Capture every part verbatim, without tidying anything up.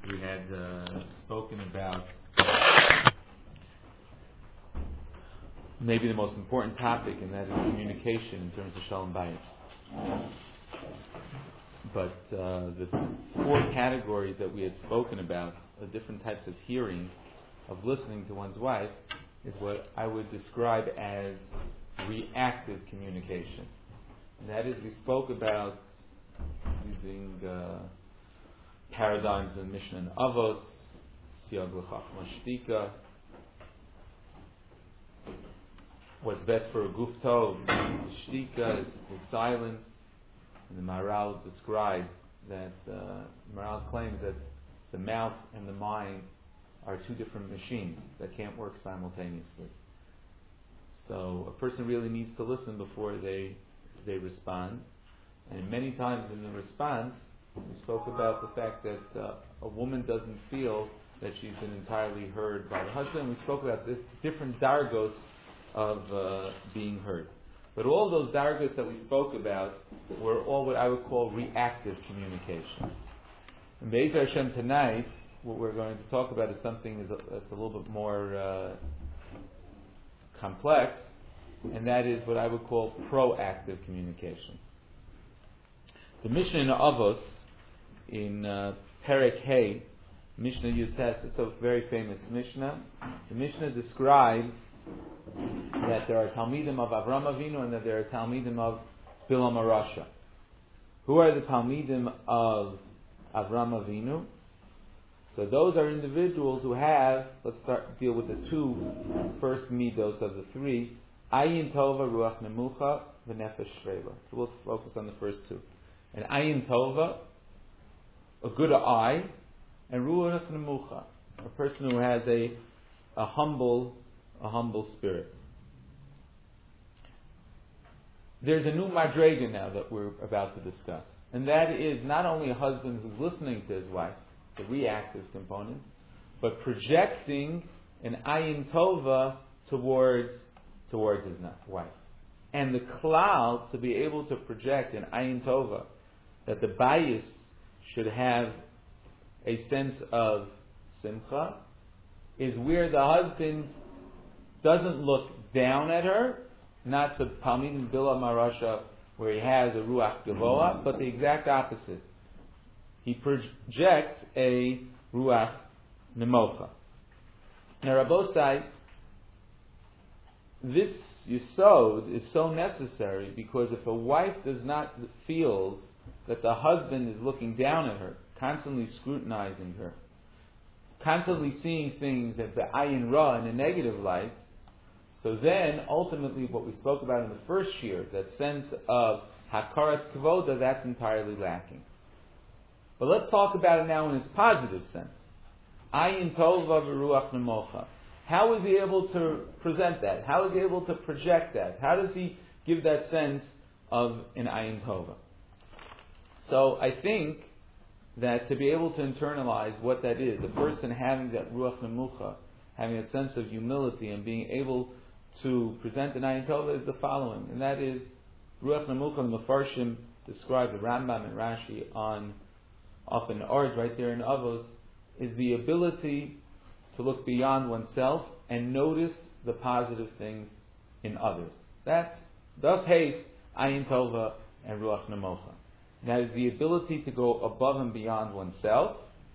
we had uh, spoken about maybe the most important topic, and that is communication in terms of Shalom Bayis. But uh, the four categories that we had spoken about, the different types of hearing, of listening to one's wife, is what I would describe as reactive communication. And that is, we spoke about using uh, paradigms in Mishnah and Avos, Siyag l'chachma shtika, what's best for a guf tov, shtika is, is silence. And the Maharal described that, uh, Maharal claims that the mouth and the mind are two different machines that can't work simultaneously. So a person really needs to listen before they they respond. And many times in the response, we spoke about the fact that uh, a woman doesn't feel that she's been entirely heard by the husband. We spoke about the different dargos of uh, being heard. But all those dargos that we spoke about were all what I would call reactive communication. And Be'ezer Hashem tonight, what we're going to talk about is something that's a, a little bit more uh, complex, and that is what I would call proactive communication. The Mishnah in Avos, in uh, Perek Hey, Mishnah Yutes, it's a very famous Mishnah. The Mishnah describes that there are Talmidim of Avram Avinu and that there are Talmidim of Bilam Arasha. Who are the Talmidim of Avram Avinu? So those are individuals who have, let's start deal with the two first midos of the three, Ayin Tova, Ruach Nemucha, V'Nefesh Shreila. So we'll focus on the first two. And Ayin Tova, a good eye, and Ruach Nemucha, a person who has a, a humble, a humble spirit. There's a new madrega now that we're about to discuss. And that is not only a husband who's listening to his wife, the reactive component, but projecting an ayin tova towards towards his wife. And the klal, to be able to project an ayin tova, that the bias should have a sense of simcha, is where the husband doesn't look down at her, not the Talmidim Bilam Arasha, where he has a ruach gavoa, but the exact opposite. He projects a ruach nemocha. Now, Rabbosai, this yisod is so necessary because if a wife does not feels that the husband is looking down at her, constantly scrutinizing her, constantly seeing things at the ayin ra in a negative light, so then ultimately what we spoke about in the first year, that sense of hakaras kavoda, that's entirely lacking. But let's talk about it now in its positive sense. Ayin tova v'ruach nemocha. How is he able to present that? How is he able to project that? How does he give that sense of an ayin tova? So I think that to be able to internalize what that is, the person having that ruach nemucha, having a sense of humility and being able to present an ayin tova, is the following, and that is ruach nemucha. The Mefarshim describe, the Rambam and Rashi on up in Ard, right there in Avos, is the ability to look beyond oneself and notice the positive things in others. That's thus haste ayin tova and ruach nemocha. That is the ability to go above and beyond oneself,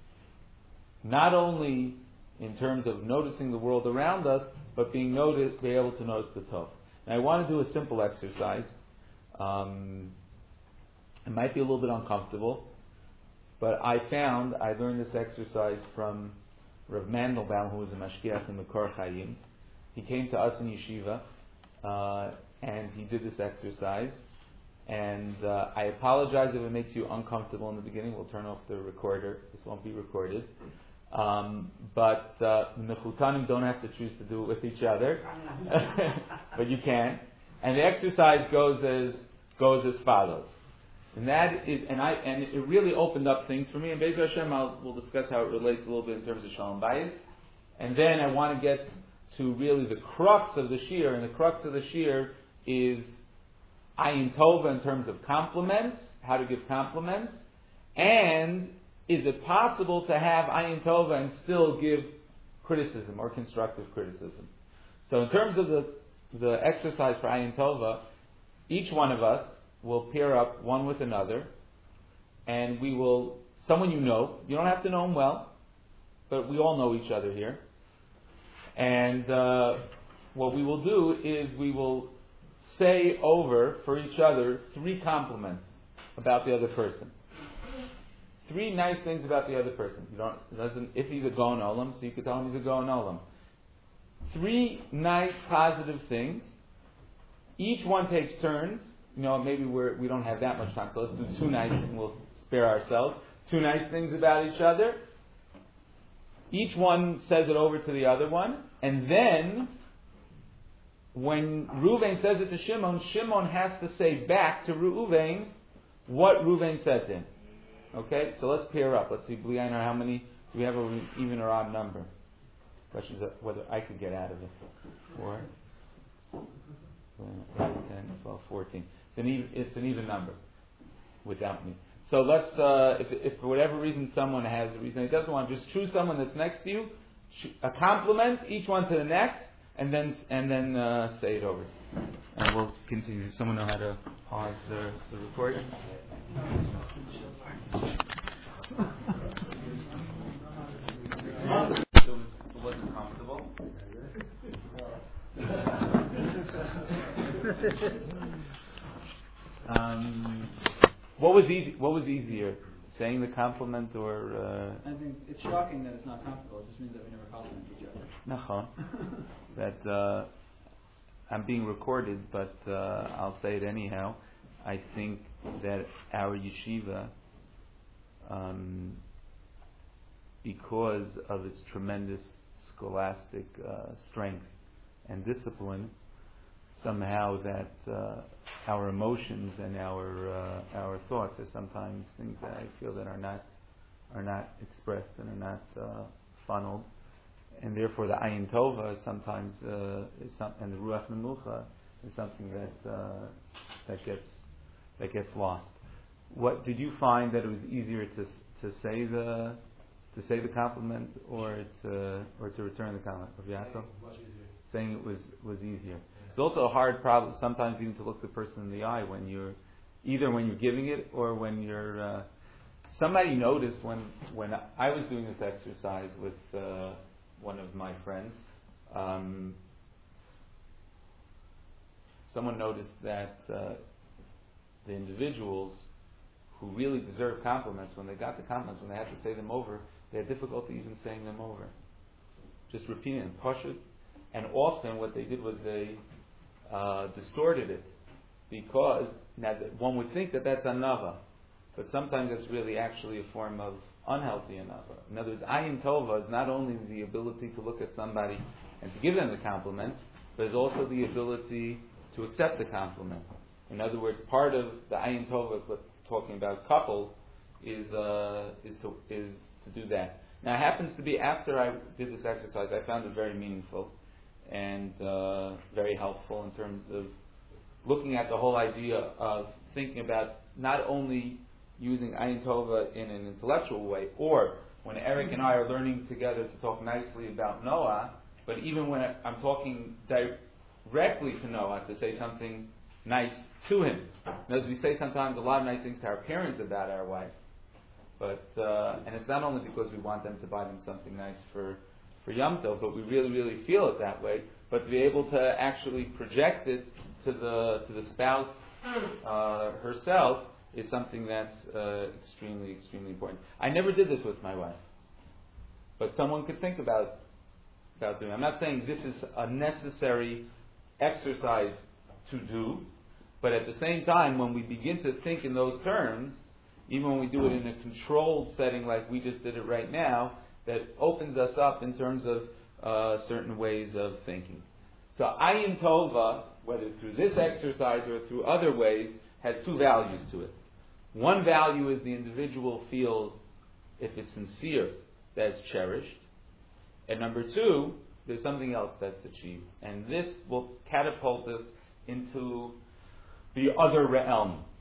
not only in terms of noticing the world around us, but being noticed, be able to notice the tov. Now, I want to do a simple exercise. Um, it might be a little bit uncomfortable. But I found, I learned this exercise from Rav Mandelbaum, who was a mashgiach in the Kor Chaim. He came to us in yeshiva, uh, and he did this exercise. And uh, I apologize if it makes you uncomfortable in the beginning. We'll turn off the recorder. This won't be recorded. Um, but uh, mechutanim don't have to choose to do it with each other, but you can. And the exercise goes as goes as follows. And that is, and I, and it really opened up things for me. And Be'ezer Hashem, I'll, we'll discuss how it relates a little bit in terms of Shalom Bayis. And then I want to get to really the crux of the shir, and the crux of the shir is ayin tova in terms of compliments, how to give compliments, and is it possible to have ayin tova and still give criticism or constructive criticism? So in terms of the the exercise for ayin tova, each one of us will pair up one with another, and we will, someone you know, you don't have to know him well, but we all know each other here. And uh, what we will do is we will say over for each other three compliments about the other person. Three nice things about the other person. You don't, it doesn't, if he's a Gaon Olam, so you could tell him he's a Gaon Olam. Three nice positive things. Each one takes turns. You know, maybe we're, we don't have that much time, so let's do two nice and we'll spare ourselves. Two nice things about each other. Each one says it over to the other one. And then, when Reuven says it to Shimon, Shimon has to say back to Reuven what Reuven said to him. Okay, so let's pair up. Let's see, Bli Einar, how many, do we have an even or odd number? Question is whether I could get out of it. Four, ten, twelve, fourteen. It's an even, it's an even number without me. So let's, uh, if, if for whatever reason someone has a reason he doesn't want, just choose someone that's next to you, a compliment, each one to the next, and then and then uh, say it over. And we'll continue. Does someone know how to pause the, the recording? It wasn't comfortable. um, what was easy? What was easier, saying the compliment or? Uh, I think it's shocking that it's not comfortable. It just means that we never compliment each other. Nachon. That uh, I'm being recorded, but uh, I'll say it anyhow. I think that our yeshiva, um, because of its tremendous scholastic uh, strength and discipline, somehow that uh, our emotions and our uh, our thoughts are sometimes things that I feel that are not are not expressed and are not uh, funneled, and therefore the ayin tova is sometimes uh, is some, and the ruach nemucha is something that uh, that gets that gets lost. What did you find that it was easier to to say the to say the compliment or to or to return the compliment? Of Yaakov? Saying it was was easier. It's also a hard problem sometimes even to look the person in the eye when you're either when you're giving it or when you're. Uh, somebody noticed when when I was doing this exercise with uh, one of my friends. Um, someone noticed that uh, the individuals who really deserve compliments, when they got the compliments, when they had to say them over, they had difficulty even saying them over. Just repeating them, push it. And often what they did was they uh, distorted it, because now one would think that that's anava, but sometimes it's really actually a form of unhealthy anava. In other words, ayin tova is not only the ability to look at somebody and to give them the compliment, but it's also the ability to accept the compliment. In other words, part of the ayin tova, talking about couples, is uh, is to is to do that. Now, it happens to be after I did this exercise, I found it very meaningful and uh, very helpful in terms of looking at the whole idea of thinking about not only using ayin tova in an intellectual way, or when Eric and I are learning together to talk nicely about Noah, but even when I'm talking directly to Noah to say something nice to him. And as we say sometimes a lot of nice things to our parents about our wife, but uh, and it's not only because we want them to buy them something nice for for Yom Tov, but we really, really feel it that way. But to be able to actually project it to the to the spouse uh, herself is something that's uh, extremely, extremely important. I never did this with my wife, but someone could think about about doing it. I'm not saying this is a necessary exercise to do, but at the same time, when we begin to think in those terms, even when we do it in a controlled setting like we just did it right now, that opens us up in terms of uh, certain ways of thinking. So ayin tova, whether through this exercise or through other ways, has two values to it. One value is the individual feels, if it's sincere, that it's cherished. And number two, there's something else that's achieved. And this will catapult us into the other realm.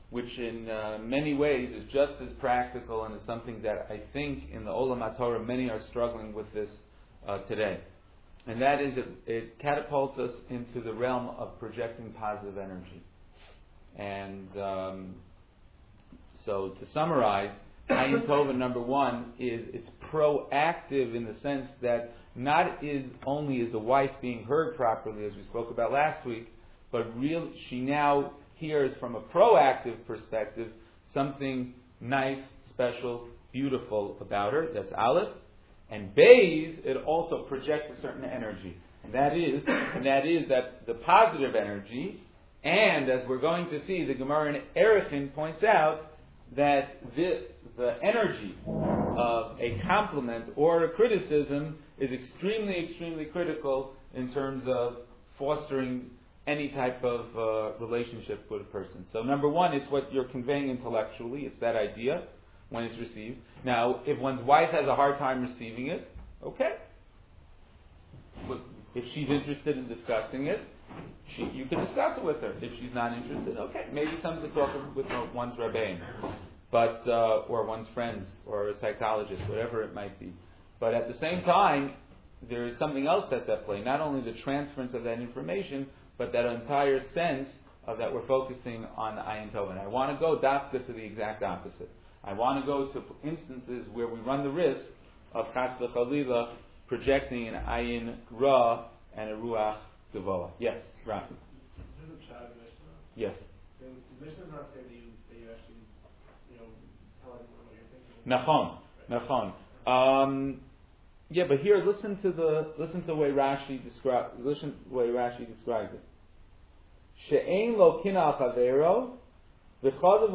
which in uh, many ways is just as practical and is something that I think in the Olam HaTorah many are struggling with this uh, today. And that is it, it catapults us into the realm of projecting positive energy. And um, so to summarize, Ayin Tova number one is it's proactive in the sense that not is only is the wife being heard properly, as we spoke about last week, but real she now hears from a proactive perspective something nice, special, beautiful about her. That's Aleph. And Beis, it also projects a certain energy. And that is, and that is that the positive energy, and as we're going to see, the Gemara in Erechin points out that the, the energy of a compliment or a criticism is extremely, extremely critical in terms of fostering any type of uh, relationship with a person. So number one, it's what you're conveying intellectually. It's that idea when it's received. Now, if one's wife has a hard time receiving it, okay. But if she's interested in discussing it, she, you can discuss it with her. If she's not interested, okay, maybe something to talk with one's rabbein, but uh, or one's friends, or a psychologist, whatever it might be. But at the same time, there is something else that's at play. Not only the transference of that information, but that entire sense of that we're focusing on Ayin Tov. And I want to go dafka to the exact opposite. I want to go to instances where we run the risk of Chas v'Chalila projecting an Ayin Ra and a Ruach Gavoa. Yes, Rafi. Yes. The Mishnah does not say that you, that you actually, you know, tell everyone what you're thinking. Nachon, Nachon. Um, yeah, but here, listen to the listen to the way Rashi describes listen to the way Rashi describes it. She'ein lo kina chavero. You're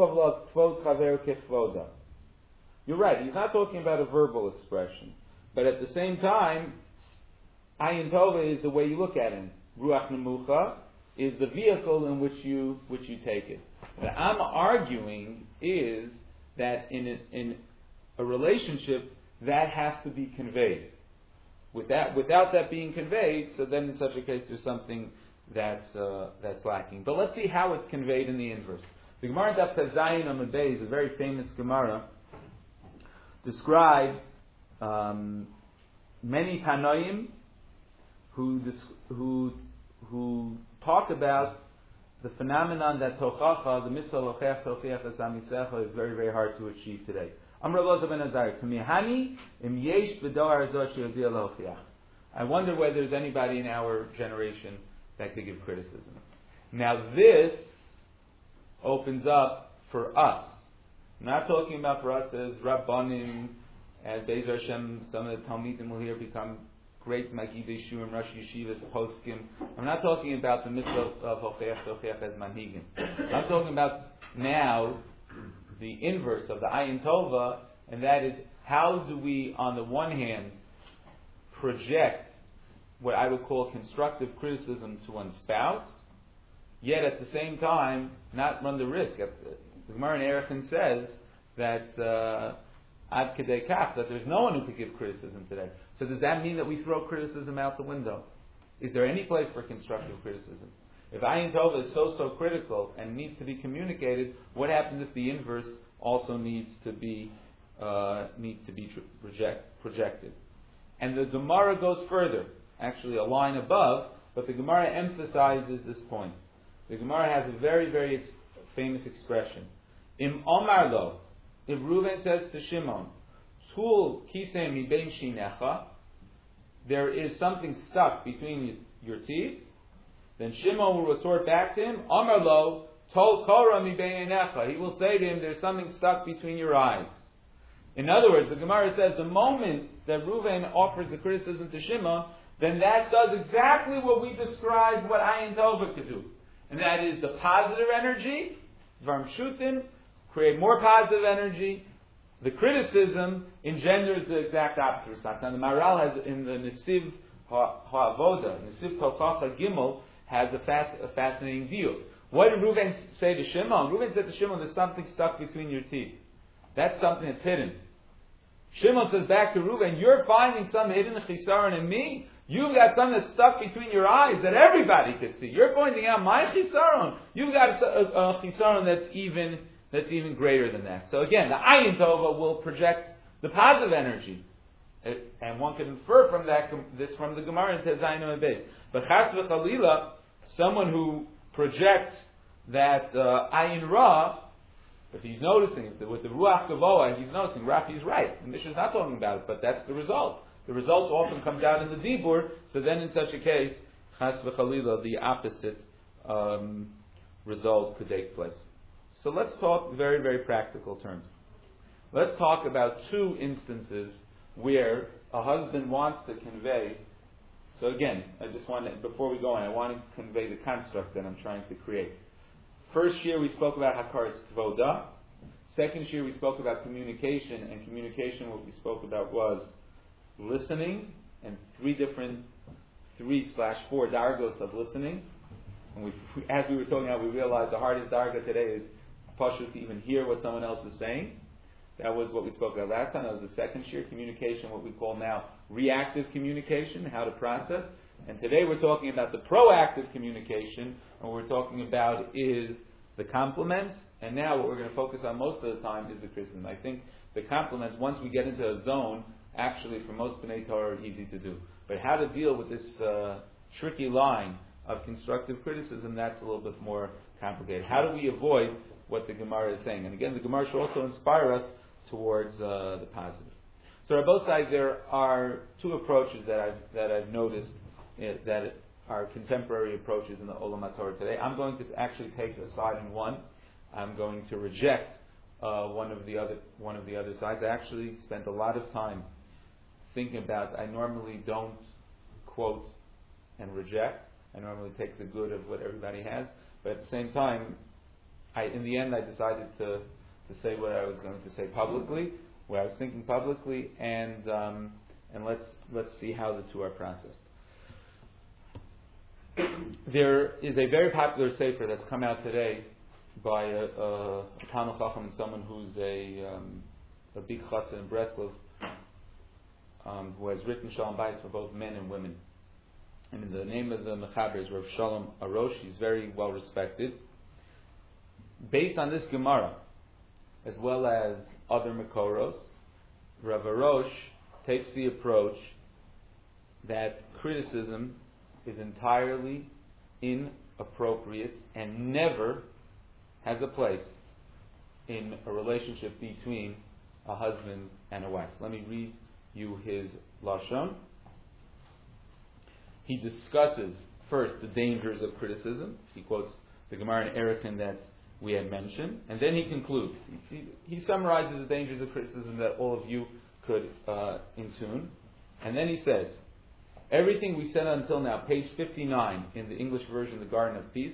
right, he's not talking about a verbal expression. But at the same time, Ayin Tova is the way you look at it. Ruach Nemucha is the vehicle in which you which you take it. What I'm arguing is that in a, in a relationship, that has to be conveyed. With that, without that being conveyed, so then in such a case there's something that's uh, that's lacking. But let's see how it's conveyed in the inverse. The Gemara Daf Zayin Amud Beis, a very famous Gemara, describes um, many Tanoim who who who talk about the phenomenon that Tochacha, the mitzvah Lochech Tochiach Asam Yisecha, is very very hard to achieve today. Amr Loza ben Azar, Tamihani im yesh b'doar zot she'yodia lochiach. I wonder whether there's anybody in our generation that could give criticism. Now this opens up for us. I'm not talking about for us as Rabbanim and Be'ez Hashem, some of the Talmidim will here become great Magidei Shurim, Rosh Yeshivas, Poskim. I'm not talking about the mitzvah of Hocheach Tocheach as Manhigim. I'm talking about now the inverse of the Ayin Tova, and that is how do we, on the one hand, project what I would call constructive criticism to one's spouse, yet at the same time not run the risk. The Gemara in Erechin says that uh, ad kedei kach, that there's no one who could give criticism today. So does that mean that we throw criticism out the window? Is there any place for constructive criticism? If Ayin Tova is so, so critical and needs to be communicated, what happens if the inverse also needs to be uh, needs to be tr- project, projected? And the Gemara goes further, actually a line above, but the Gemara emphasizes this point. The Gemara has a very, very ex- famous expression. Im Omar lo, if Reuven says to Shimon, Tul kisei mi bein shinecha, there is something stuck between your teeth, then Shimon will retort back to him, Amar lo, tol kora mi beinecha. He will say to him, there's something stuck between your eyes. In other words, the Gemara says the moment that Reuven offers the criticism to Shimon, then that does exactly what we described what Ayin Tova could do. And that is the positive energy, Dvarim Pshutim, create more positive energy. The criticism engenders the exact opposite response. Now the Maharal has in the Nesiv Ha'avoda, Nesiv Tochacha Gimel, has a, fast, a fascinating view. What did Reuven say to Shimon? Reuven said to Shimon, there's something stuck between your teeth. That's something that's hidden. Shimon says back to Reuven, you're finding some hidden chisaron in me? You've got something that's stuck between your eyes that everybody could see. You're pointing out my chisaron. You've got a, a, a chisaron that's even, that's even greater than that. So again, the ayin tova will project the positive energy. It, and one can infer from that, this from the Gemara into Zayin and Beis. But chas v'chalila, someone who projects that uh, ayin ra, if he's noticing it, with the ruach gavoa, he's noticing, Rafi's right. The Mishnah is not talking about it, but that's the result. The result often comes out in the dibur, so then in such a case, chas v'chalila, the opposite um, result could take place. So let's talk very, very practical terms. Let's talk about two instances where a husband wants to convey. So again, I just want to, before we go on, I want to convey the construct that I'm trying to create. First year we spoke about hakaras kvoda. Second year we spoke about communication, and communication, what we spoke about was listening, and three different, three slash four dargos of listening. And we, as we were talking about, we realized the hardest darga today is pashut to even hear what someone else is saying. That was what we spoke about last time. That was the second year, communication, what we call now reactive communication, how to process. And today we're talking about the proactive communication, and what we're talking about is the compliments. And now what we're going to focus on most of the time is the criticism. I think the compliments, once we get into a zone, actually for most B'nai Torah are easy to do. But how to deal with this uh, tricky line of constructive criticism, that's a little bit more complicated. How do we avoid what the Gemara is saying? And again, the Gemara should also inspire us towards uh, the positive. So on both sides, there are two approaches that I've that I've noticed uh, that are contemporary approaches in the Olam HaTorah today. I'm going to actually take a side in one. I'm going to reject uh, one of the other one of the other sides. I actually spent a lot of time thinking about. I normally don't quote and reject. I normally take the good of what everybody has, but at the same time, I in the end I decided to. to say what I was going to say publicly, what I was thinking publicly, and um, and let's let's see how the two are processed. There is a very popular sefer that's come out today by a, a, a Talmud Chacham and someone who's a um, a big chassid in Breslov, um, who has written Shalom Bayis for both men and women. And the name of the Mechaber is Rav Shalom Arosh. He's very well respected. Based on this Gemara, as well as other Mekoros, Rav Arosh takes the approach that criticism is entirely inappropriate and never has a place in a relationship between a husband and a wife. Let me read you his Lashon. He discusses first the dangers of criticism. He quotes the Gemara in Erechim that we had mentioned, and then he concludes. He, he summarizes the dangers of criticism that all of you could uh, intune, and then he says, everything we said until now, page fifty-nine in the English version, The Garden of Peace,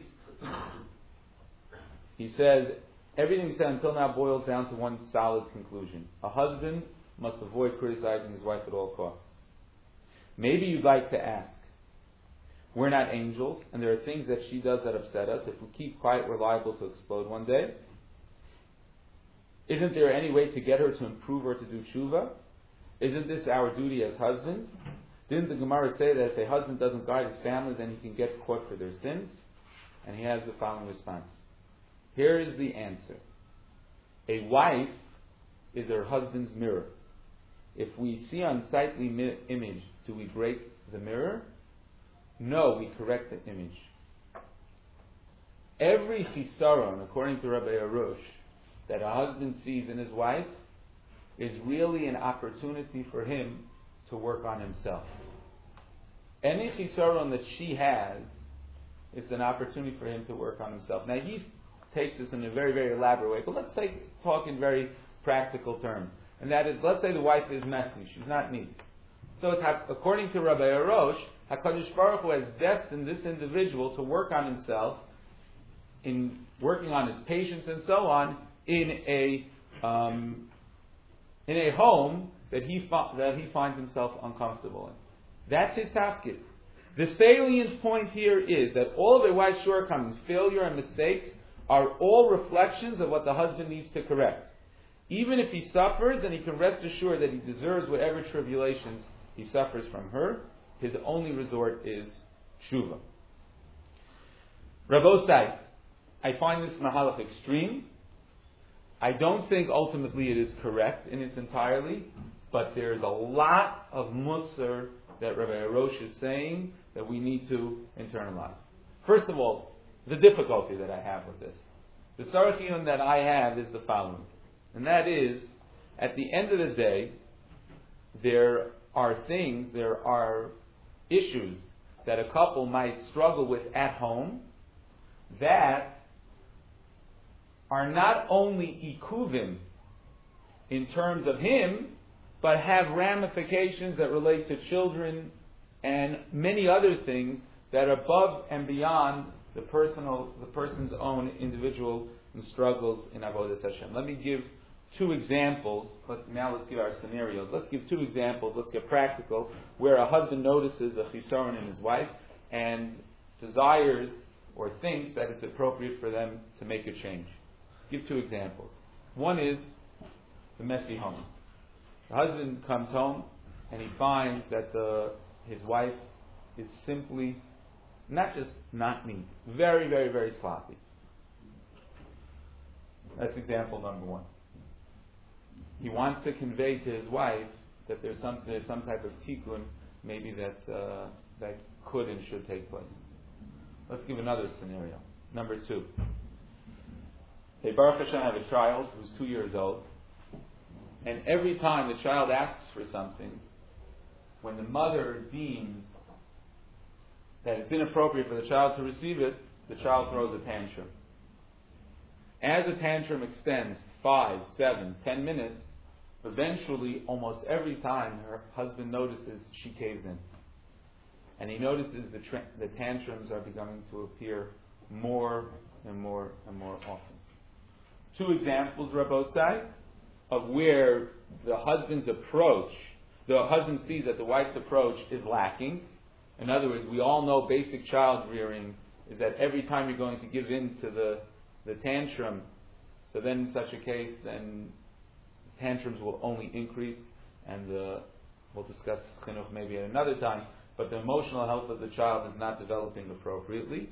he says, everything we said until now boils down to one solid conclusion. A husband must avoid criticizing his wife at all costs. Maybe you'd like to ask, we're not angels, and there are things that she does that upset us. If we keep quiet, we're liable to explode one day. Isn't there any way to get her to improve or to do tshuva? Isn't this our duty as husbands? Didn't the Gemara say that if a husband doesn't guard his family, then he can get caught for their sins? And he has the following response. Here is the answer. A wife is her husband's mirror. If we see unsightly mi- image, do we break the mirror? No, we correct the image. Every chisaron, according to Rabbi Arush, that a husband sees in his wife is really an opportunity for him to work on himself. Any chisaron that she has is an opportunity for him to work on himself. Now he takes this in a very, very elaborate way, but let's take, talk in very practical terms. And that is, let's say the wife is messy, she's not neat. So it's, according to Rabbi Arosh, HaKadosh Baruch Hu has destined this individual to work on himself, in working on his patience and so on, in a um, in a home that he fa- that he finds himself uncomfortable in. That's his tafkid. The salient point here is that all of the wife's shortcomings, failure, and mistakes are all reflections of what the husband needs to correct. Even if he suffers, then he can rest assured that he deserves whatever tribulations he suffers from her. His only resort is tshuva. Rabosai, I find this mahalach extreme. I don't think ultimately it is correct in its entirety, but there's a lot of musar that Rabbi Arosh is saying that we need to internalize. First of all, the difficulty that I have with this. The tzarech that I have is the following, and that is, at the end of the day, there are things, there are issues that a couple might struggle with at home that are not only ikuvim in terms of him, but have ramifications that relate to children and many other things that are above and beyond the personal, the person's own individual struggles in Avodas Hashem. Let me give two examples. Let, now let's give our scenarios. Let's give two examples. Let's get practical. Where a husband notices a chisaron in his wife and desires or thinks that it's appropriate for them to make a change. Give two examples. One is the messy home. The husband comes home and he finds that the, his wife is simply not just not neat, very, very, very sloppy. That's example number one. He wants to convey to his wife that there's some there's some type of tikkun maybe that uh, that could and should take place. Let's give another scenario. Number two. They Baruch Hashem have a child who's two years old, and every time the child asks for something, when the mother deems that it's inappropriate for the child to receive it, the child throws a tantrum. As the tantrum extends five, seven, ten minutes, eventually, almost every time, her husband notices she caves in. And he notices the, tra- the tantrums are beginning to appear more and more and more often. Two examples, Rabbosai, of where the husband's approach, the husband sees that the wife's approach is lacking. In other words, we all know basic child rearing is that every time you're going to give in to the, the tantrum, so then in such a case, then tantrums will only increase, and the, we'll discuss chinuch maybe at another time, but the emotional health of the child is not developing appropriately.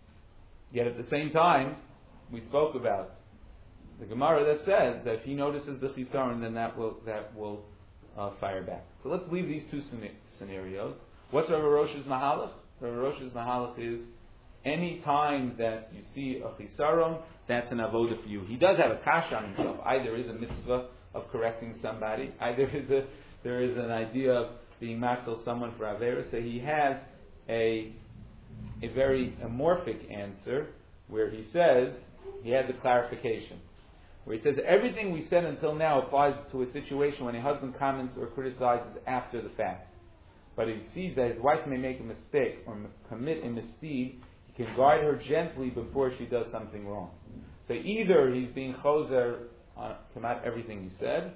Yet at the same time, we spoke about the Gemara that says that if he notices the chisaron, then that will that will uh, fire back. So let's leave these two scenarios. What's Rav Rosh's mahalach? Rav Rosh's mahalach is any time that you see a chisaron, that's an avoda for you. He does have a kasha on himself. Either is a mitzvah of correcting somebody, either is a there is an idea of being maxil someone for avera. So he has a a very amorphic answer where he says he has a clarification. Where he says everything we said until now applies to a situation when a husband comments or criticizes after the fact. But if he sees that his wife may make a mistake or commit a misdeed, he can guide her gently before she does something wrong. So either he's being choser on about everything he said,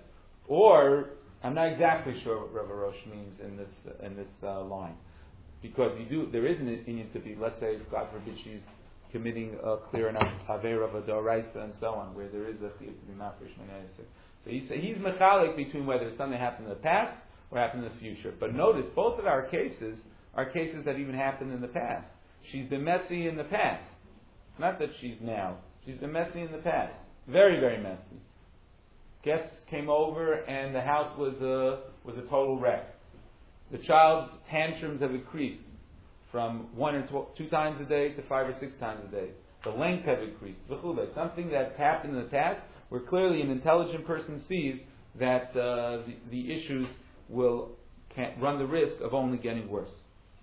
or I'm not exactly sure what Rav Rosh means in this uh, in this uh, line, because you do there is an opinion to be, let's say, God forbid, she's committing a clear enough avera of a doraisa and so on, where there is a chiyuv to be mafresh minayaseh. So he's he's mechalik between whether something happened in the past or happened in the future. But notice, both of our cases are cases that even happened in the past. She's been messy in the past. It's not that she's now. She's been messy in the past. Very, very messy. Guests came over and the house was a, was a total wreck. The child's tantrums have increased from one or two, two times a day to five or six times a day. The length have increased. Something that's happened in the past where clearly an intelligent person sees that uh, the, the issues will can run the risk of only getting worse.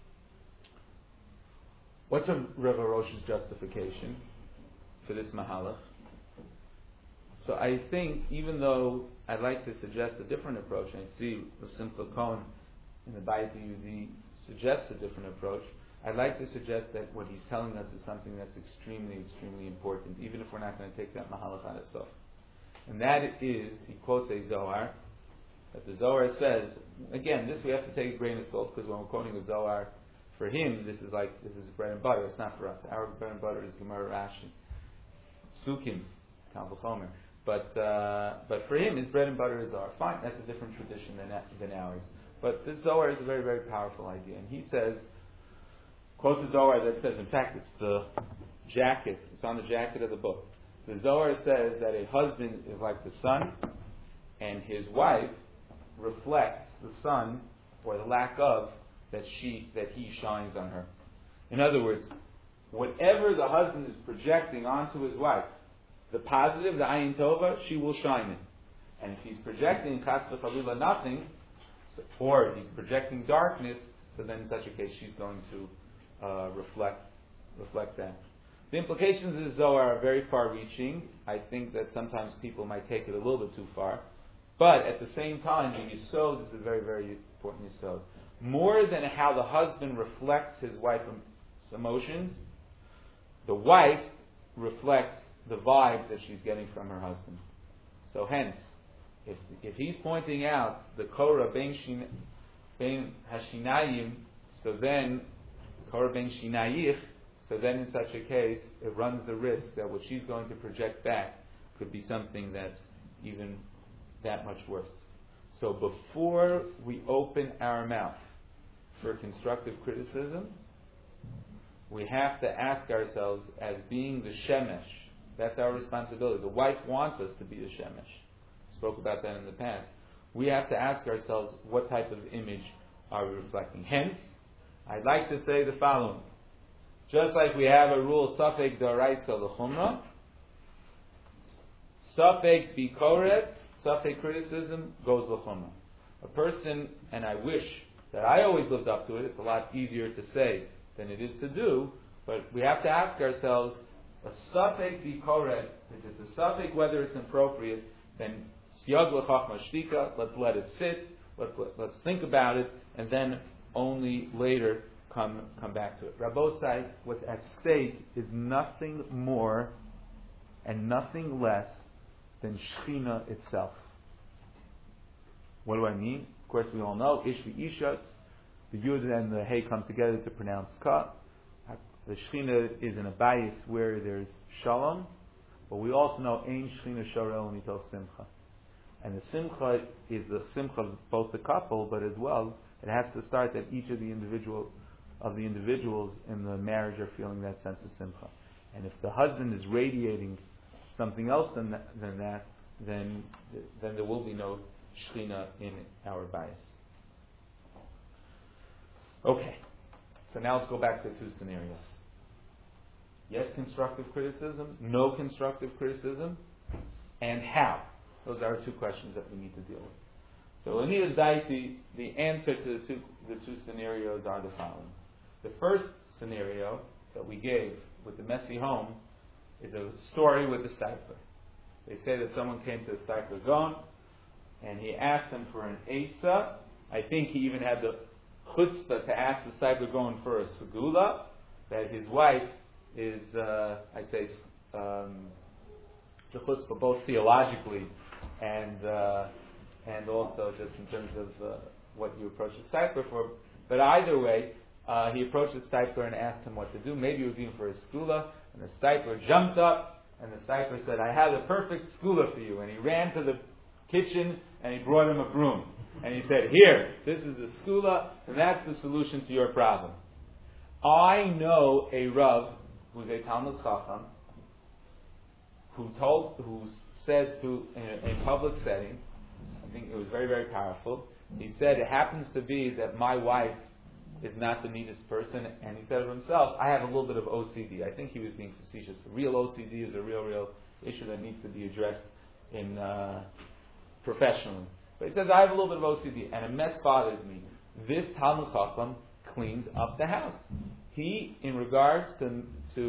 What's Rav Rosh's justification for this mahalach? So I think, even though I'd like to suggest a different approach, and I see Rav Simcha Cohen in the Bayit Yehudi suggests a different approach, I'd like to suggest that what he's telling us is something that's extremely, extremely important, even if we're not going to take that mahalach on itself. And that is, he quotes a Zohar, that the Zohar says, again, this we have to take a grain of salt, because when we're quoting a Zohar, for him, this is like, this is bread and butter. It's not for us. Our bread and butter is Gemara Rashi, Sukkim, Kal V'chomer. But uh, but for him, his bread and butter is Zohar. Fine, that's a different tradition than than ours. But this Zohar is a very, very powerful idea. And he says, quotes the Zohar that says, in fact, it's the jacket, it's on the jacket of the book. The Zohar says that a husband is like the sun, and his wife reflects the sun, or the lack of, that she that he shines on her. In other words, whatever the husband is projecting onto his wife, the positive, the ayin tova, she will shine in. And if he's projecting chas v'chalila nothing, or he's projecting darkness, so then in such a case she's going to uh, reflect reflect that. The implications of the Zohar are very far-reaching. I think that sometimes people might take it a little bit too far. But at the same time, the Yisod is a very, very important Yisod. More than how the husband reflects his wife's emotions, the wife reflects the vibes that she's getting from her husband. So hence, if if he's pointing out the Korah ben, shin, ben Hashinayim, so then Korah ben Shinayich, so then in such a case, it runs the risk that what she's going to project back could be something that's even that much worse. So before we open our mouth for constructive criticism, we have to ask ourselves, as being the Shemesh, that's our responsibility. The wife wants us to be the Shemesh. Spoke about that in the past. We have to ask ourselves, what type of image are we reflecting? Hence, I'd like to say the following. Just like we have a rule, Safek D'Oraisa L'Chumra, Safek Bikoret, Safek criticism goes L'Chumra. A person, and I wish that I always lived up to it, it's a lot easier to say than it is to do, but we have to ask ourselves, a Safek Bikoret, if it's a Safek whether it's appropriate, then Siyag L'Chachma Shtika, let's let it sit, let's, let, let's think about it, and then only later Come, come back to it. Rabbosai, what's at stake is nothing more and nothing less than Shechina itself. What do I mean? Of course, we all know Ish v'Isha, the Yud and the Hey come together to pronounce Ka. The Shechina is in a bias where there's Shalom, but we also know Ein Shechina Shorel Mitel Simcha. And the Simcha is the Simcha of both the couple, but as well, it has to start that each of the individual of the individuals in the marriage are feeling that sense of simcha. And if the husband is radiating something else than that, than that then, then there will be no Shechina in our bias. Okay, so now let's go back to two scenarios. Yes, constructive criticism, no constructive criticism, and how. Those are two questions that we need to deal with. So in the, the answer to the two, the two scenarios are the following. The first scenario that we gave with the messy home is a story with the Steipler. They say that someone came to the Steipler Gaon and he asked him for an Eitzah. I think he even had the chutzpah to ask the Steipler Gaon for a segula, that his wife is, uh, I say, um, the chutzpah both theologically and uh, and also just in terms of uh, what you approach the Steipler for. But either way, Uh, he approached the Steipler and asked him what to do. Maybe it was even for a skula. And the Steipler jumped up, and the Steipler said, I have the perfect skula for you. And he ran to the kitchen, and he brought him a broom. And he said, here, this is the skula, and that's the solution to your problem. I know a Rav, who's a Talmud Chacham, who told, who said to, in a, in a public setting, I think it was very, very powerful, he said, it happens to be that my wife is not the neatest person, and he said of himself, I have a little bit of O C D. I think he was being facetious. The real O C D is a real, real issue that needs to be addressed in uh, professionally. But he says, I have a little bit of O C D, and a mess bothers me. This Talmud Chacham cleans up the house. He, in regards to, to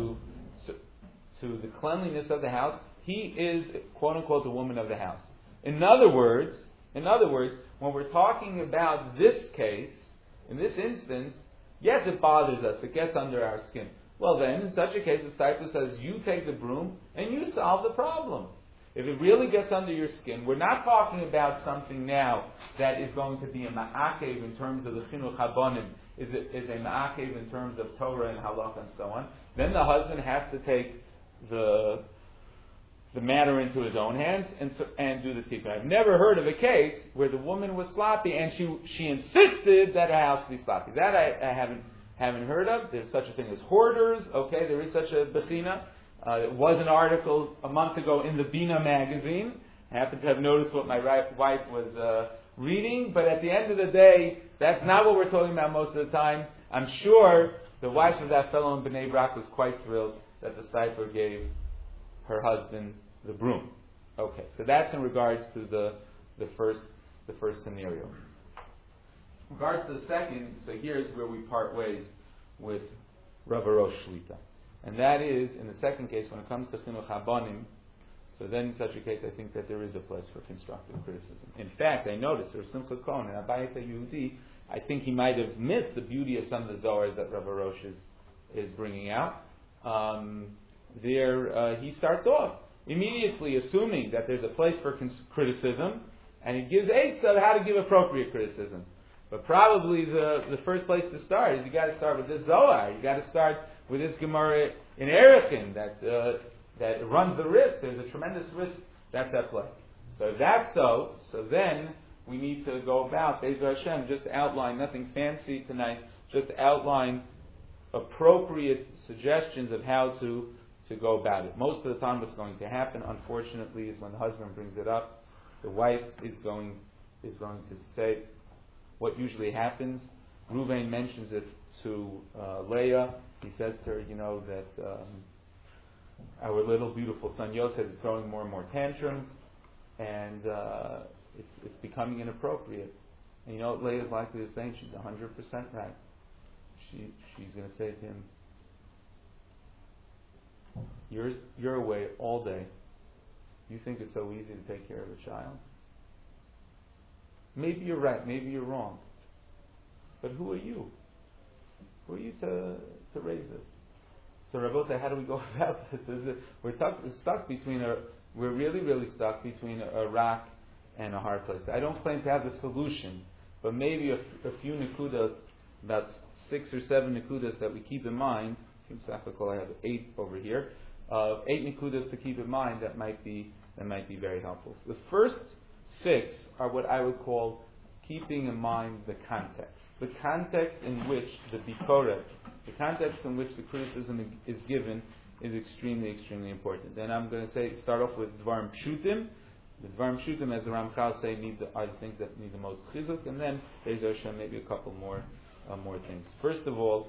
to the cleanliness of the house, he is, quote unquote, the woman of the house. In other words, in other words, when we're talking about this case, in this instance, yes, it bothers us. It gets under our skin. Well then, in such a case, the Steipler says, you take the broom and you solve the problem. If it really gets under your skin, we're not talking about something now that is going to be a ma'akev in terms of the chinuch habonim, is a, is a ma'akev in terms of Torah and halach and so on. Then the husband has to take the the matter into his own hands and so, and do the tikkun. I've never heard of a case where the woman was sloppy and she she insisted that her house be sloppy. That I, I haven't haven't heard of. There's such a thing as hoarders. Okay, there is such a bechina. Uh, it was an article a month ago in the Bina magazine. I happen to have noticed what my ri- wife was uh, reading, but at the end of the day, that's not what we're talking about most of the time. I'm sure the wife of that fellow in Bnei Brak was quite thrilled that the cipher gave her husband the broom. Okay, so that's in regards to the the first the first scenario. In regards to the second, so here's where we part ways with Rav Arosh Shlita, and that is in the second case when it comes to chinuch habanim. So then, in such a case, I think that there is a place for constructive criticism. In fact, I noticed there was Simcha Cohen and Abayit Yehudi. I think he might have missed the beauty of some of the Zohar that Rav Arosh is is bringing out. Um, there, uh, he starts off immediately assuming that there's a place for cons- criticism, and he gives eight of how to give appropriate criticism. But probably the, the first place to start is you got to start with this Zohar. You got to start with this Gemara in Erechin that uh, that runs the risk. There's a tremendous risk that's at play. So if that's so, so then we need to go about Be'ezer Hashem, just outline nothing fancy tonight, just outline appropriate suggestions of how to to go about it. Most of the time what's going to happen, unfortunately, is when the husband brings it up, the wife is going is going to say what usually happens. Ruvain mentions it to uh, Leah. He says to her, you know, that um, our little beautiful son Yosef is throwing more and more tantrums, and uh, it's it's becoming inappropriate. And you know what Leah's likely to say? And she's one hundred percent right. She She's going to say to him, You're, you're away all day. You think it's so easy to take care of a child? Maybe you're right, maybe you're wrong. But who are you? Who are you to, to raise this? So Rabbi said, how do we go about this? Is it, we're stuck, stuck between a, we're really, really stuck between a, a rock and a hard place. I don't claim to have the solution, but maybe a, a few nekudas, about six or seven nekudas that we keep in mind. In Safakol I have eight over here. Uh, eight nekudas to keep in mind that might be that might be very helpful. The first six are what I would call keeping in mind the context. The context in which the bikoret, the context in which the criticism is given is extremely, extremely important. Then I'm going to say start off with Dvarim Pshutim. The Dvarim Pshutim, as the Ramchal say, need the, are the things that need the most chizuk, and then Be'ezer Hashem maybe a couple more uh, more things. First of all,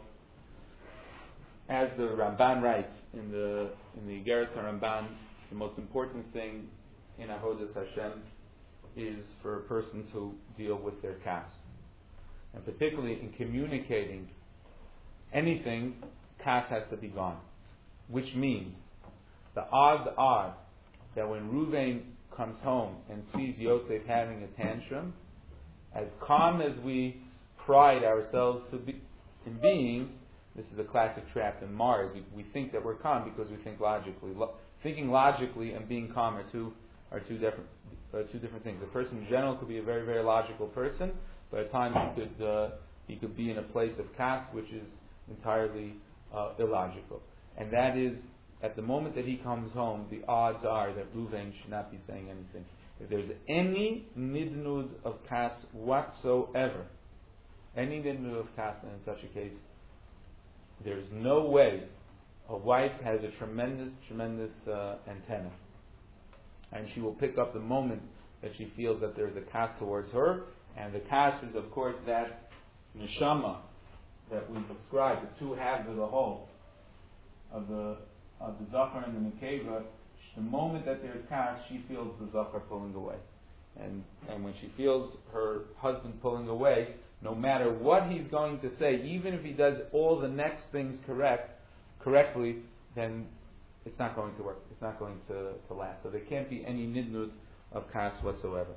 as the Ramban writes in the in the Igeres HaRamban, the most important thing in Avodas Hashem is for a person to deal with their kas. And particularly in communicating anything, kas has to be gone. Which means, the odds are that when Ruvain comes home and sees Yosef having a tantrum, as calm as we pride ourselves to be in being, this is a classic trap in Mars. We, we think that we're calm because we think logically. Lo- thinking logically and being calm are two are two different are two different things. A person in general could be a very very logical person, but at times he could uh, he could be in a place of kas which is entirely uh, illogical. And that is, at the moment that he comes home, the odds are that Ruvain should not be saying anything. If there's any nidnud of kas whatsoever, any nidnud of kas, then in such a case, there's no way a wife has a tremendous, tremendous uh, antenna. And she will pick up the moment that she feels that there's a kas towards her. And the kas is, of course, that neshama that we described, the two halves of the whole, of the of the zachar and the nekeva. The moment that there's kas, she feels the zachar pulling away. And and when she feels her husband pulling away, no matter what he's going to say, even if he does all the next things correct, correctly, then it's not going to work. It's not going to, to last. So there can't be any nidnud of kas whatsoever.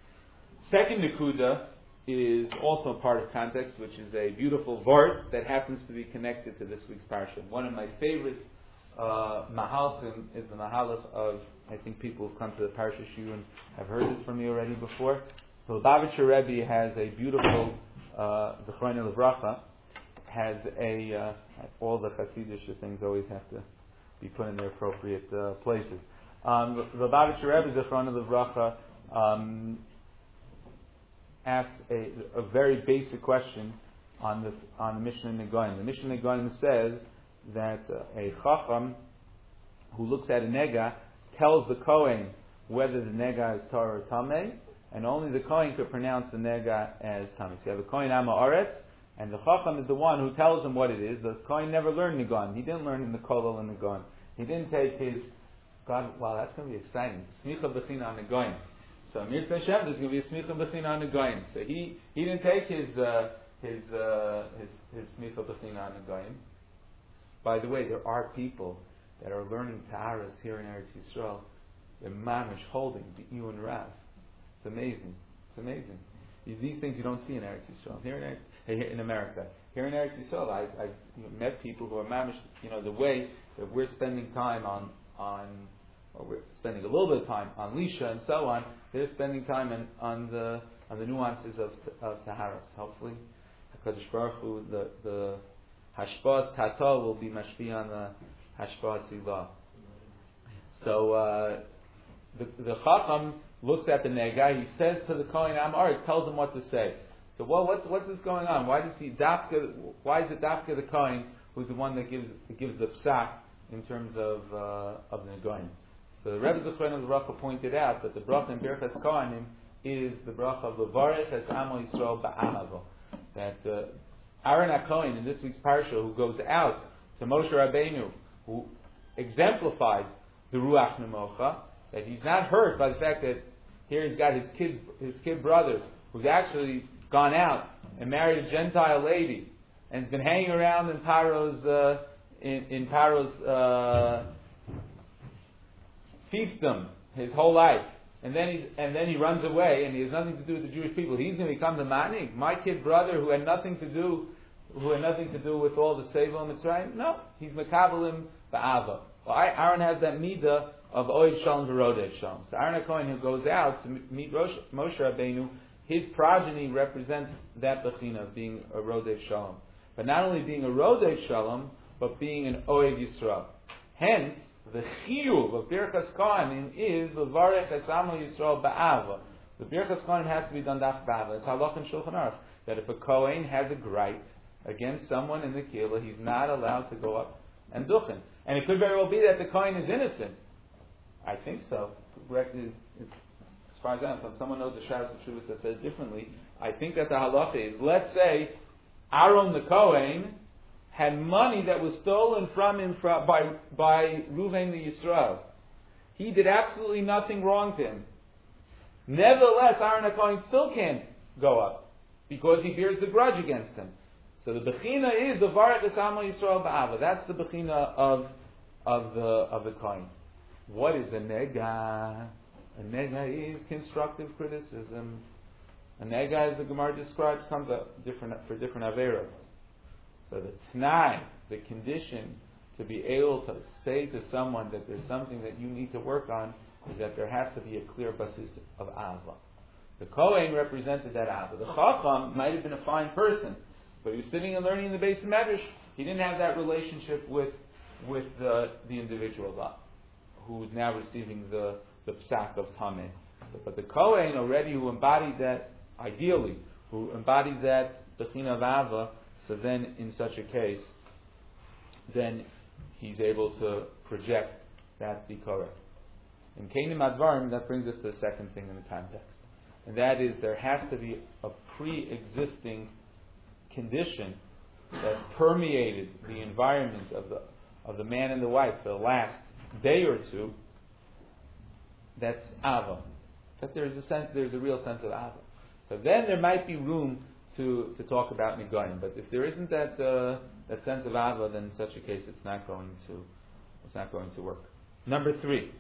Second nekuda is also part of context, which is a beautiful vort that happens to be connected to this week's parsha. One of my favorite uh, mahalchim is the mahalach of, I think people who've come to the parsha shiur and have heard this from me already before. The Lubavitcher Rebbe has a beautiful uh, Zechronei Livracha, has a uh, all the Hasidic things always have to be put in their appropriate uh, places. Um, the Lubavitcher Rebbe, Zichrona Livracha, um, asked a, a very basic question on the on the Mishnah Negoim. The Mishnah Negoim says that uh, a Chacham who looks at a nega tells the Kohen whether the nega is Torah or Tameh, and only the Kohen could pronounce the nega as Tameh. So you have a Kohen Amma Aretz, and the Chacham is the one who tells him what it is. The Kohen never learned Negoim. He didn't learn in the Kolel and Negoim. He didn't take his God. Wow, that's going to be exciting. Smicha B'china on Negoim. So Mirza Hashem, there's going to be a Smicha B'china on Negoim. So he he didn't take his uh, his uh, his his Smicha B'china on Negoim. By the way, there are people that are learning Ta'aras here in Eretz Yisrael. They're mamish holding the Iyun Rav. It's amazing. It's amazing. These things you don't see in Eretz Yisrael. Here in, Eretz, here in America. Here in Eretz Yisrael, I, I've met people who are mamish, you know, the way that we're spending time on, on, or we're spending a little bit of time on Lisha and so on, they're spending time on, on the on the nuances of of Taharas. Hopefully, HaKadosh Baruch Hu, the, the Hashpaz Tata will be mashpi on the Hashpaz Silah. So, uh, The, the Chacham looks at the Nega. He says to the Kohen Am Aretz, tells him what to say. So, well, what's what's this going on? Why does he dafka? Why is it dafka the Kohen who's the one that gives gives the psak in terms of uh, of the Negoim? So, the Rebbe Zechron of the Bracha pointed out that the bracha in Birchas Kohanim is the bracha of Levarech es Amo Yisrael ba'ahava. That uh, Aaron HaKohen in this week's parsha, who goes out to Moshe Rabbeinu, who exemplifies the Ruach Nemocha, that he's not hurt by the fact that here he's got his kid, his kid brother, who's actually gone out and married a Gentile lady, and has been hanging around in Paro's uh, in, in Paro's uh, fiefdom his whole life, and then he and then he runs away, and he has nothing to do with the Jewish people. He's going to become the manik, my kid brother, who had nothing to do, who had nothing to do with all the Seva and Mitzrayim. No, he's mekabelim ba'ava. Well, Aaron has that midah of Oed Shalom to Rodeh Shalom. So Aaron HaKohen, who goes out to meet Moshe Rabbeinu, his progeny represent that bechina of being a Rodeh Shalom. But not only being a Rodeh Shalom, but being an Oed Yisrael. Hence, the chiyuv of Birchas Kohanim is Levarech es Amo Yisrael ba'ava. The Birchas Kohanim has to be done daf ba'ava. It's halach in Shulchan Aruch that if a Kohen has a gripe against someone in the kehillah, he's not allowed to go up and duchen. And it could very well be that the Kohen is innocent. I think so. As far as I know, if someone knows the Shabbos of Shuvas that says differently, I think that the halacha is, let's say, Aaron the Kohen had money that was stolen from him fra- by by Reuven the Yisrael. He did absolutely nothing wrong to him. Nevertheless, Aaron the Kohen still can't go up because he bears the grudge against him. So the bechina is the Varech es Amo Yisrael ba'ava. That's the bechina of of the of the Kohen. What is a nega? A nega is constructive criticism. A nega, as the Gemara describes, comes up different for different averos. So the t'nai, the condition to be able to say to someone that there's something that you need to work on, is that there has to be a clear basis of ava. The Kohen represented that ava. The Chacham might have been a fine person, but he was sitting and learning in the base of Medrash. He didn't have that relationship with with the, the individual who is now receiving the, the psak of Tameh. So, but the Kohen already who embodied that, ideally, who embodies that bechina of ava, so then in such a case, then he's able to project that bikora. In Keinim Advarim, that brings us to the second thing in the context. And that is, there has to be a pre-existing condition that's permeated the environment of the of the man and the wife for the last day or two. That's ava. That there's a sense, there's a real sense of ava. So then there might be room to, to talk about negoim. But if there isn't that uh, that sense of ava, then in such a case it's not going to it's not going to work. Number three.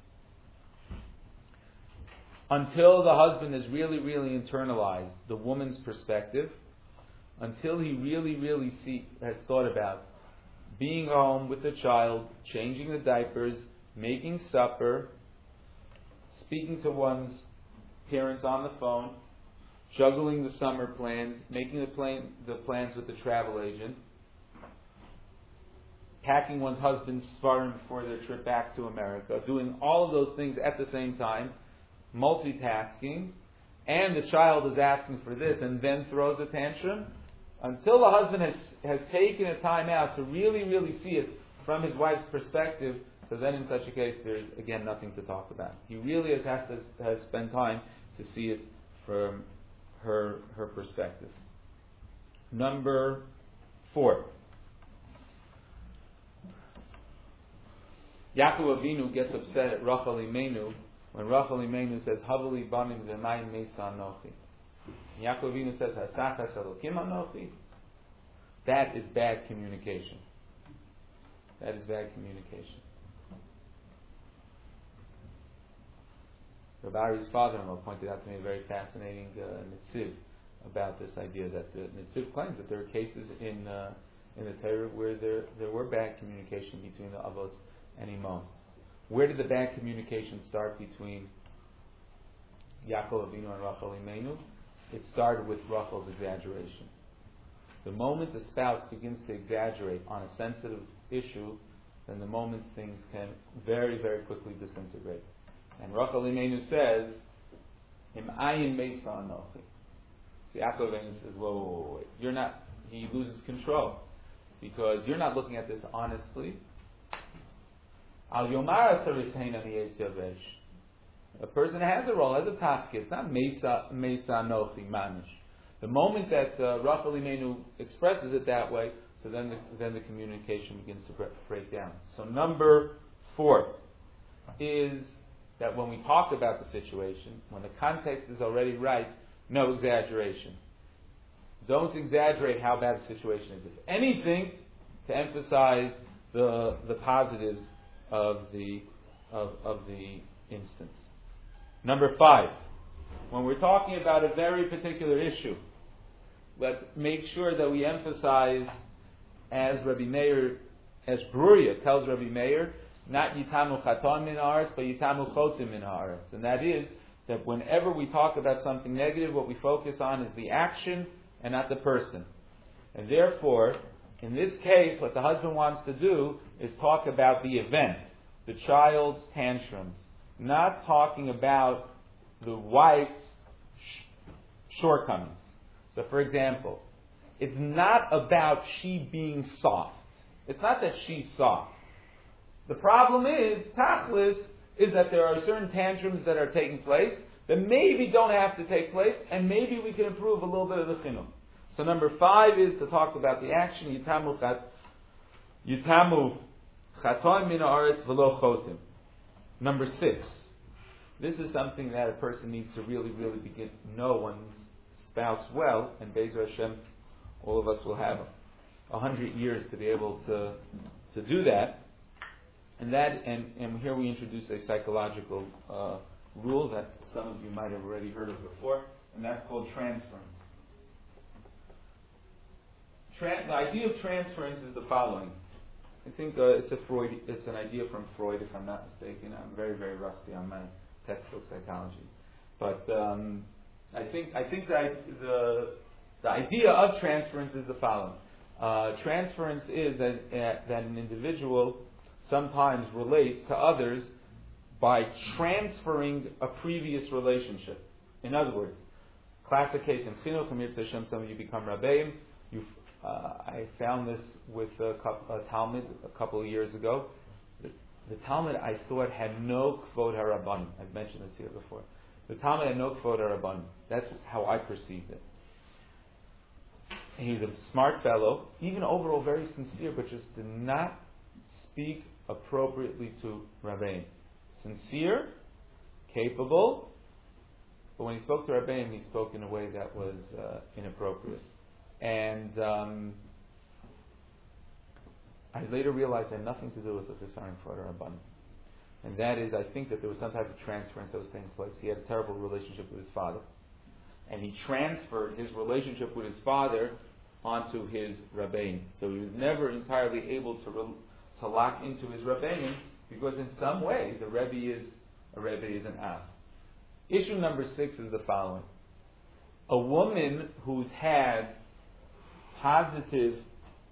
Until the husband has really, really internalized the woman's perspective, until he really, really see, has thought about being home with the child, changing the diapers, making supper, speaking to one's parents on the phone, juggling the summer plans, making the, plan, the plans with the travel agent. packing one's husband's svarim for their trip back to America, doing all of those things at the same time, multitasking, and the child is asking for this and then throws a tantrum, until the husband has, has taken a time out to really, really see it from his wife's perspective, so then in such a case there's, again, nothing to talk about. He really has, has to has spend time to see it from her, her perspective. Number four. Yaakov Avinu gets upset at Rachel Imenu when Rachel Imenu says, Havali banim v'mayim meisa anochi. Yaakov Avinu says, Hasachas Elokim anochi. That is bad communication. That is bad communication. Rabbi Ari's father-in-law pointed out to me a very fascinating uh, nitziv about this idea that the nitziv claims that there are cases in uh, in the Torah where there there were bad communication between the avos and imos. Where did the bad communication start between Yaakov Avinu and Rachel Imenu? It started with Rachel's exaggeration. The moment the spouse begins to exaggerate on a sensitive issue, then the moment things can very, very quickly disintegrate. And Rachel Imenu says, Im ayin meisa anochi. See, Yaakov Avinu says, whoa, whoa, whoa, wait. You're not, he loses control. Because you're not looking at this honestly. Al yomar asaritzein ani yetz yavesh. A person has a role, has a tafkid. It's not meisa meisa anochi manish. The moment that uh, Rachel Imenu expresses it that way, so then the, then the communication begins to break down. So number four is that when we talk about the situation, when the context is already right, no exaggeration. Don't exaggerate how bad the situation is. If anything, to emphasize the the positives of the of, of the instance. Number five, when we're talking about a very particular issue, let's make sure that we emphasize, as Rabbi Meir, as Bruria tells Rabbi Meir, not yitamu chaton min haaretz, but yitamu chotim min haaretz. And that is that whenever we talk about something negative, what we focus on is the action and not the person. And therefore, in this case, what the husband wants to do is talk about the event, the child's tantrums, not talking about the wife's sh- shortcomings. So, for example, it's not about she being soft. It's not that she's soft. The problem is, tachlis, is that there are certain tantrums that are taking place that maybe don't have to take place, and maybe we can improve a little bit of the chinuch. So number five is to talk about the action, yitamu chat, yitamu chaton min haaretz v'lo chotim. Number six, this is something that a person needs to really, really begin to know one's spouse well, and Be'ezer Hashem, all of us will have a hundred years to be able to to do that. And that, and, and here we introduce a psychological uh, rule that some of you might have already heard of before, and that's called transference. Tran- the idea of transference is the following. I think uh, it's a Freud. It's an idea from Freud, if I'm not mistaken. I'm very, very rusty on my textbook psychology, but um, I think I think that the the idea of transference is the following. Uh, transference is that uh, that an individual sometimes relates to others by transferring a previous relationship. In other words, classic case in Chinuch, Mirza Hashem, some of you become Rabbeim. You've, uh, I found this with a, a Talmud a couple of years ago. The, the Talmud, I thought, had no Kvod HaRabbanim. I've mentioned this here before. The Talmud had no Kvod HaRabbanim. That's how I perceived it. He's a smart fellow, even overall very sincere, but just did not speak appropriately to Rabbeim. Sincere, capable, but when he spoke to Rabbeim, he spoke in a way that was uh, inappropriate. And um, I later realized it had nothing to do with the Fisarim for Rabbanim. And that is, I think that there was some type of transference that was taking place. He had a terrible relationship with his father. And he transferred his relationship with his father onto his Rabbeim. So he was never entirely able to re- to lock into his Rabbeim, because in some ways a Rebbe is a Rebbe is an Av. Issue number six is the following. A woman who's had positive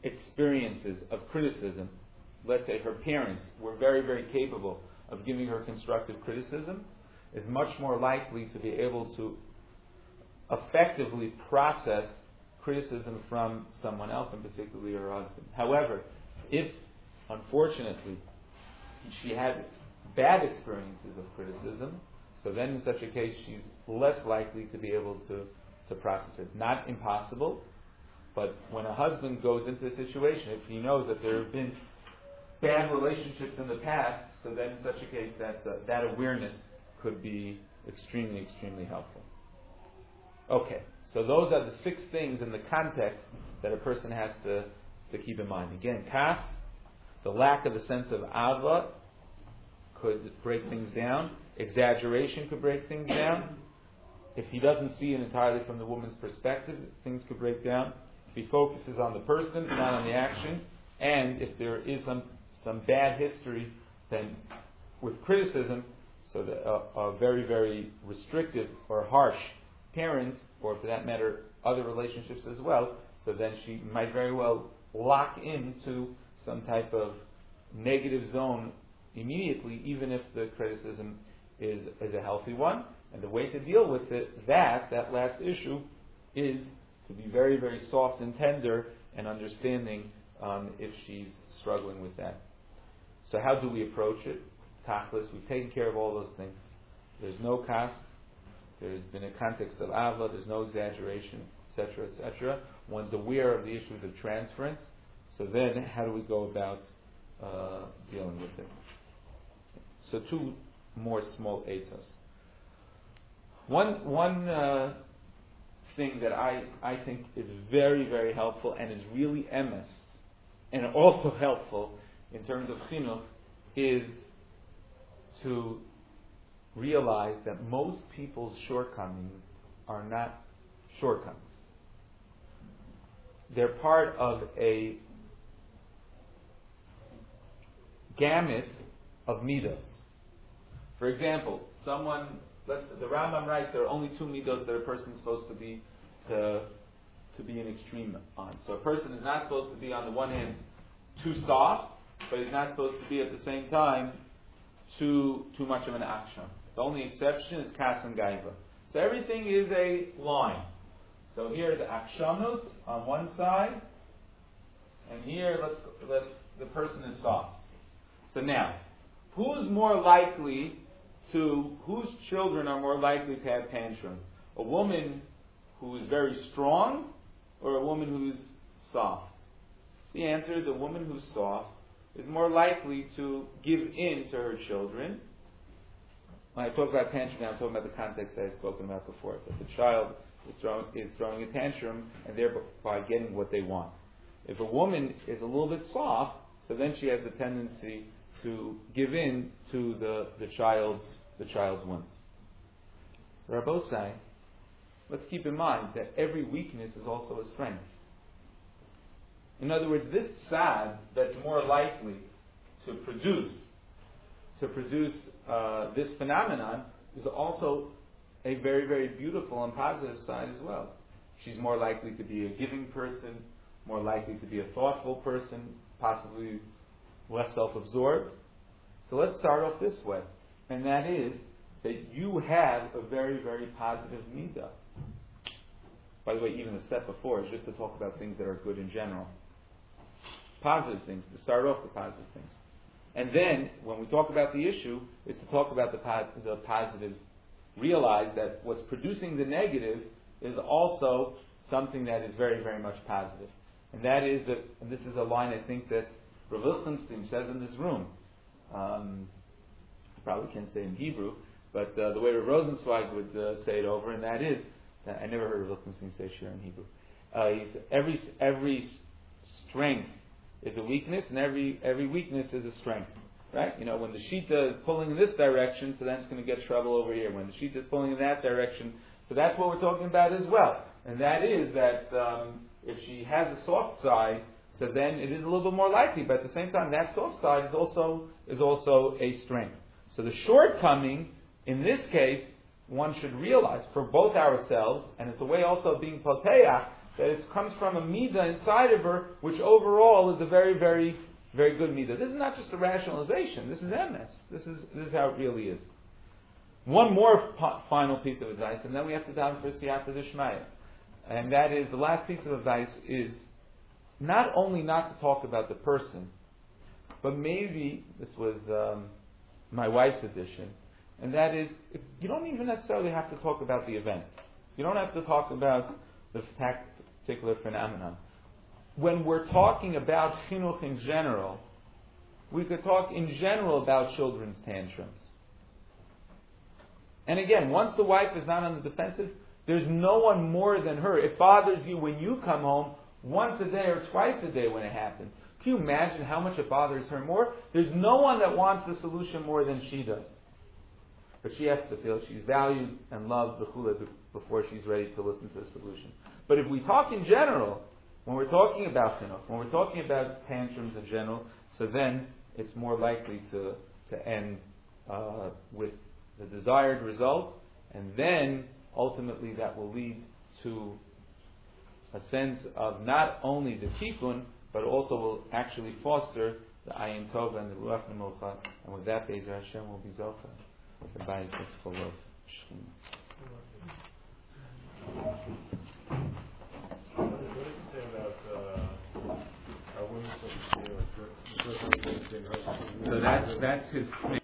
experiences of criticism, let's say her parents were very, very capable of giving her constructive criticism, is much more likely to be able to effectively process criticism from someone else, and particularly her husband. However, if, unfortunately, she had bad experiences of criticism, so then in such a case she's less likely to be able to, to process it. Not impossible, but when a husband goes into a situation, if he knows that there have been bad relationships in the past, so then in such a case that uh, that awareness could be extremely, extremely helpful. Okay, so those are the six things in the context that a person has to, to keep in mind. Again, kas, the lack of a sense of ava, could break things down. Exaggeration could break things down. If he doesn't see it entirely from the woman's perspective, things could break down. If he focuses on the person, not on the action, and if there is some, some bad history, then with criticism, so that a, a very, very restrictive or harsh parent, or for that matter, other relationships as well, so then she might very well lock into some type of negative zone immediately, even if the criticism is, is a healthy one. And the way to deal with it, that, that last issue, is to be very, very soft and tender and understanding um, if she's struggling with that. So how do we approach it? Tachlis, we've taken care of all those things. There's no kas, there's been a context of ava, there's no exaggeration, et cetera, et cetera. One's aware of the issues of transference. So then, how do we go about uh, dealing with it? So two more small eitzos. One one uh, thing that I, I think is very, very helpful and is really emes, and also helpful in terms of chinuch, is to realize that most people's shortcomings are not shortcomings. They're part of a gamut of midos. For example, someone, let's the Rambam writes there are only two midos that a person is supposed to be to to be an extreme on. So a person is not supposed to be on the one hand too soft, but he's not supposed to be at the same time too too much of an akshan. The only exception is kas and gaiva. So everything is a line. So here the akshanos on one side, and here let's let's the person is soft. So now, who's more likely to, whose children are more likely to have tantrums? A woman who is very strong or a woman who's soft? The answer is a woman who's soft is more likely to give in to her children. When I talk about tantrum now, I'm talking about the context that I've spoken about before. That the child is throwing, is throwing a tantrum and thereby getting what they want. If a woman is a little bit soft, so then she has a tendency to give in to the, the child's the child's whims. So Rabbi say, let's keep in mind that every weakness is also a strength. In other words, this tzad that's more likely to produce to produce uh, this phenomenon is also a very, very beautiful and positive side as well. She's more likely to be a giving person, more likely to be a thoughtful person, possibly less self-absorbed. So let's start off this way, and that is that you have a very, very positive midah. By the way, even the step before is just to talk about things that are good in general. Positive things, to start off with positive things. And then, when we talk about the issue, is to talk about the, po- the positive. Realize that what's producing the negative is also something that is very, very much positive. And that is that, and this is a line I think that Rav Lichtenstein says in this room. Um, I probably can't say in Hebrew, but uh, the way Rav Rosenzweig would uh, say it over, and that is, that I never heard Rav Lichtenstein say shir in Hebrew. Uh, he's, every every strength is a weakness, and every every weakness is a strength. Right? You know, when the shita is pulling in this direction, so then it's going to get trouble over here. When the shita is pulling in that direction, so that's what we're talking about as well. And that is that um, if she has a soft side, so then it is a little bit more likely. But at the same time, that soft side is also is also a strength. So the shortcoming in this case, one should realize for both ourselves, and it's a way also of being poteach, that it comes from a midah inside of her, which overall is a very, very, very good midah. This is not just a rationalization. This is M S. This is this is how it really is. One more po- final piece of advice, and then we have to down for siyata d'shmaya, and that is the last piece of advice is not only not to talk about the person, but maybe this was um, my wife's addition, and that is if you don't even necessarily have to talk about the event. You don't have to talk about the particular phenomenon. When we're talking about chinuch in general, we could talk in general about children's tantrums. And again, once the wife is not on the defensive, there's no one more than her. It bothers you when you come home once a day or twice a day when it happens. Can you imagine how much it bothers her more? There's no one that wants the solution more than she does. But she has to feel she's valued and loved before she's ready to listen to the solution. But if we talk in general, when we're talking about chinuch, when we're talking about tantrums in general, so then it's more likely to, to end uh, with the desired result, and then ultimately that will lead to a sense of not only the tikkun, but also will actually foster the ayin tova and the ruach nemucha, and with that, Be'ezer Hashem will be zocha. The bayit is full of shechina. What does it say about uh, how women supposed to be like, So that's that's his